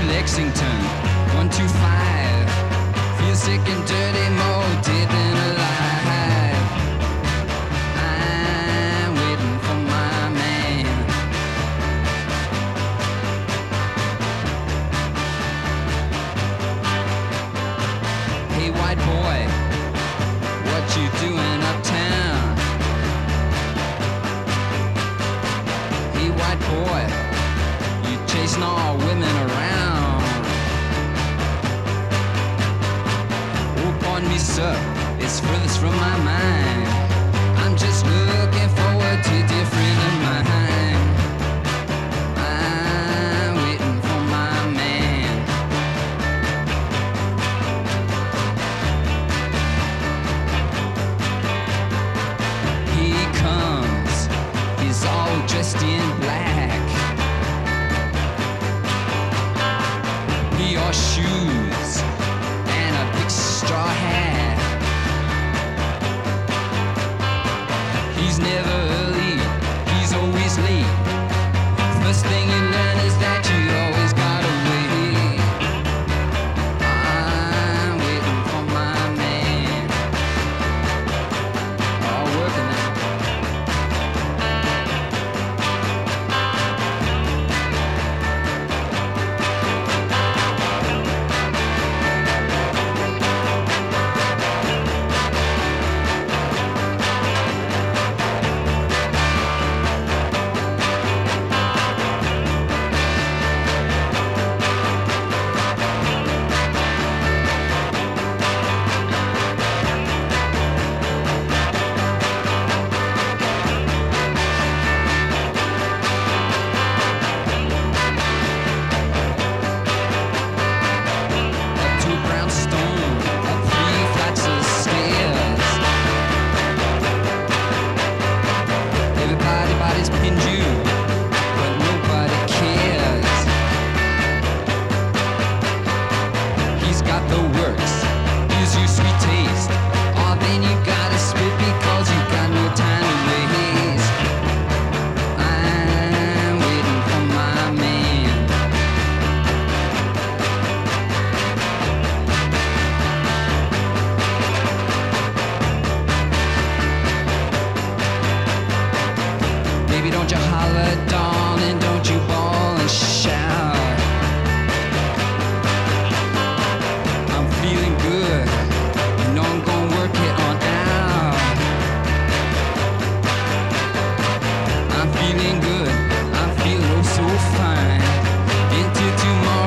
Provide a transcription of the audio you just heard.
Lexington, 125. Feel sick and dirty, more dead than alive. I'm waiting for my man. Hey white boy, what you doing uptown? Hey white boy, you chasing all women around. Oh, pardon me, sir, it's furthest from my mind. I'm just looking forward to a dear friend of mine. I'm waiting for my man. He comes, he's all dressed in black. He wore shoes and a big straw hat. He's never early, he's always late. First thing you learn is that you always gotta wait. I'm waiting for my man. All working now. Up to a brownstone, up 3 flights of stairs. Everybody's pinned you, but nobody cares. He's got the works, gives you sweet taste. Oh, then you gotta spit because you got no time to waste. I'm waiting for my man. Baby, don't you holler, darling, don't you bawl and shout. I'm feeling good, you know I'm gonna work it on out. I'm feeling good, I'm feeling oh so fine. Into tomorrow.